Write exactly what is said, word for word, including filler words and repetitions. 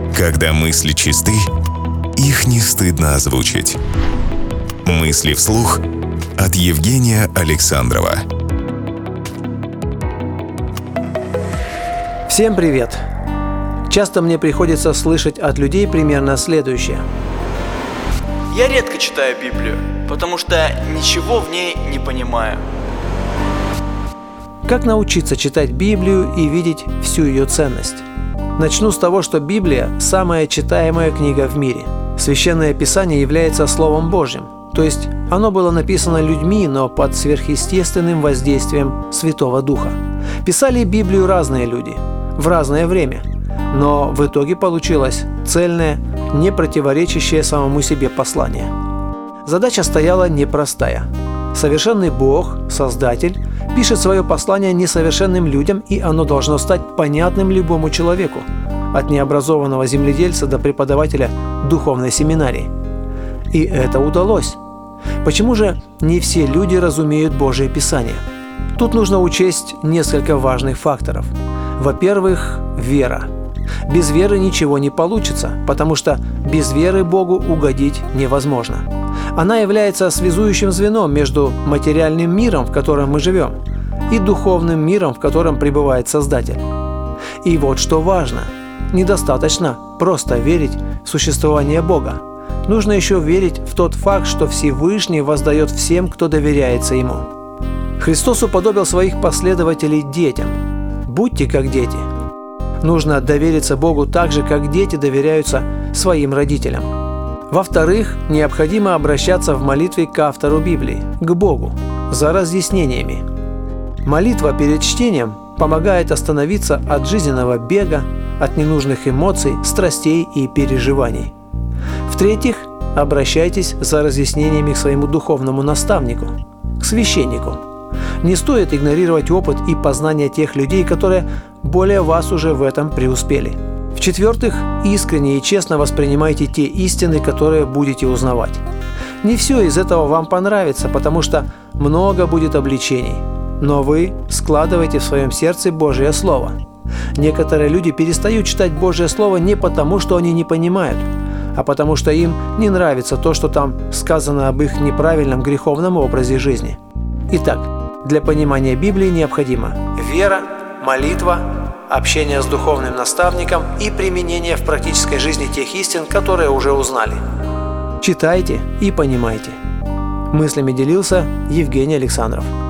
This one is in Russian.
Когда мысли чисты, их не стыдно озвучить. Мысли вслух от Евгения Александрова. Всем привет! Часто мне приходится слышать от людей примерно следующее. Я редко читаю Библию, потому что ничего в ней не понимаю. Как научиться читать Библию и видеть всю ее ценность? Начну с того, что Библия – самая читаемая книга в мире. Священное Писание является Словом Божьим, то есть оно было написано людьми, но под сверхъестественным воздействием Святого Духа. Писали Библию разные люди, в разное время, но в итоге получилось цельное, не противоречащее самому себе послание. Задача стояла непростая. Совершенный Бог, Создатель, пишет свое послание несовершенным людям, и оно должно стать понятным любому человеку, от необразованного земледельца до преподавателя духовной семинарии. И это удалось. Почему же не все люди разумеют Божие Писание? Тут нужно учесть несколько важных факторов. Во-первых, вера. Без веры ничего не получится, потому что без веры Богу угодить невозможно. Она является связующим звеном между материальным миром, в котором мы живем, и духовным миром, в котором пребывает Создатель. И вот что важно. Недостаточно просто верить в существование Бога. Нужно еще верить в тот факт, что Всевышний воздает всем, кто доверяется Ему. Христос уподобил своих последователей детям. Будьте как дети. Нужно довериться Богу так же, как дети доверяются своим родителям. Во-вторых, необходимо обращаться в молитве к автору Библии, к Богу, за разъяснениями. Молитва перед чтением помогает остановиться от жизненного бега, от ненужных эмоций, страстей и переживаний. В-третьих, обращайтесь за разъяснениями к своему духовному наставнику, к священнику. Не стоит игнорировать опыт и познания тех людей, которые более вас уже в этом преуспели. В-четвертых, искренне и честно воспринимайте те истины, которые будете узнавать. Не все из этого вам понравится, потому что много будет обличений. Но вы складываете в своем сердце Божье Слово. Некоторые люди перестают читать Божье Слово не потому, что они не понимают, а потому что им не нравится то, что там сказано об их неправильном греховном образе жизни. Итак, для понимания Библии необходимо вера, молитва, общение с духовным наставником и применение в практической жизни тех истин, которые уже узнали. Читайте и понимайте. Мыслями делился Евгений Александров.